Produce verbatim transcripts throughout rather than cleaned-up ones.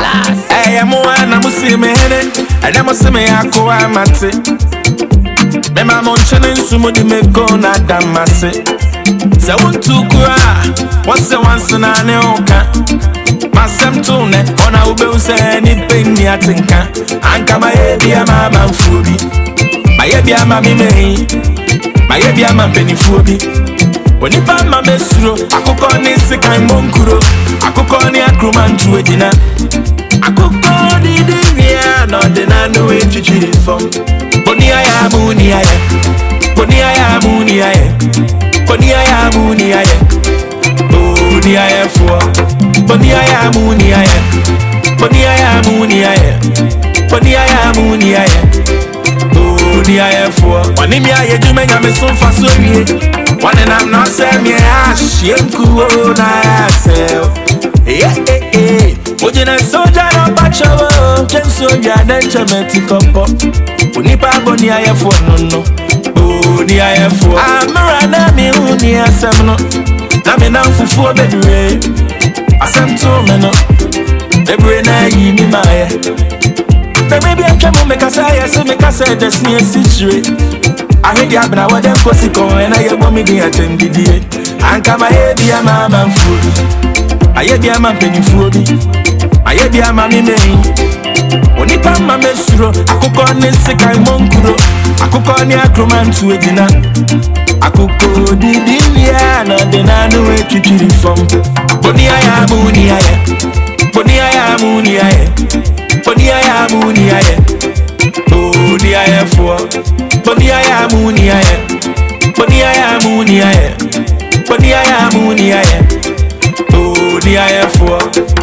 Hey, I'm one, I'm a simi, and I'm a simi, I go, I'm at it. Me mama chene nsumo di me go na damase. Se wontu kura, what's the once na ne oka. Masem tune, ona ube use ni penni atinka. Anka ma yebi ama manfubi. Ma yebi ama mimei. Ma yebi ama penifubi. Onipa ma mesuro, akoko ni sikai monkuro. Akoko ni akrumantu ejina. Akoko di di via, no de na no e chichiri fom. Ponia ya munia ye, ponia ya munia ye, ponia ya munia ye, ponia ye fo, ponia ya munia ye, ponia ya munia ye, ponia ya munia ye, ponia ye fo. Wani mi aye jume nyame sunfa sowie, wani na mna se mi ashi enkuo na yaseo. Yeah eh eh, ojina soja na bachawo, ken soja na chameti kompo. Unipa boni aye fo no no, boni aye fo. Amara na mi uni asem no, na mi na fufu obedre. Asem to me no, bebre na yi mi maye. Be maybe I can make a say, so make a say just me a situation. I hear the abna wa dem kosi ko and I yebo mi dey attend the day. Anka ma ye bi ama man food. Aye bi ama penny food. Aye bi ama mi me. Onipa ma mesuro, akoko ne sekai monkuro. Akoko ni akromantu ejina. Akoko di di via, no de na no e chichiri fom. Ponia ya munia ye, ponia ya munia ye, ponia ya munia ye, ponia ye fo, ponia ya munia ye, ponia ya munia ye, ponia ya munia ye, ponia ye fo.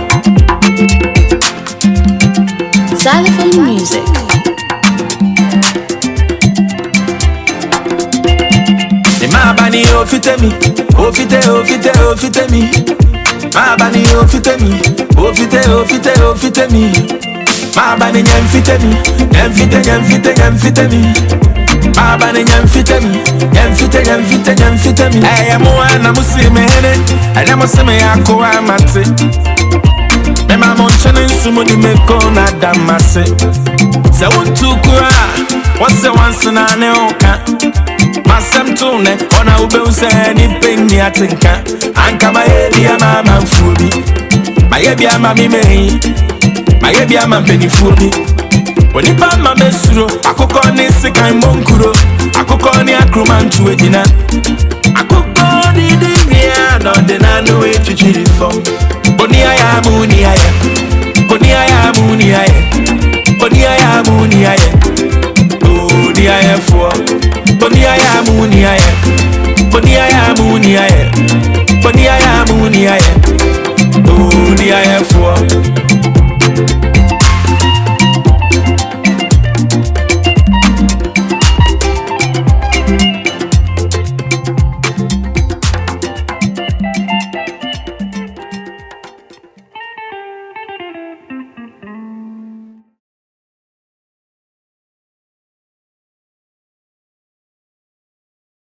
Xylophone music. The mabani ofite mi, ofite ofite ofite mi. Mabani ofite mi, ofite ofite ofite mi. Mabani nyamfite mi, nyamfite nyamfite nyamfite mi. Mabani nyamfite mi, nyamfite nyamfite nyamfite mi. Hey, I'm one, I'm Muslim, and I'm Muslim, I'm Koamate. Me mama chene nsumo di me go na damase. Se wontu kura, what's the once na ne oka. Masem tune, ona ube use ni penni atinka. Anka ma yebi ama manfubi. Ma yebi ama mimei. Ma yebi ama penifubi. Onipa ma mesuro, akoko ni sikai monkuro. Akoko ni akrumantu ejina. Akoko di di via, no de na no e chichiri fom. Ponia ya munia ye, ponia ya munia ye, ponia ya munia ye, ponia ye fo, ponia ya munia ye, ponia ya munia ye, ponia ya munia ye, ponia ye fo.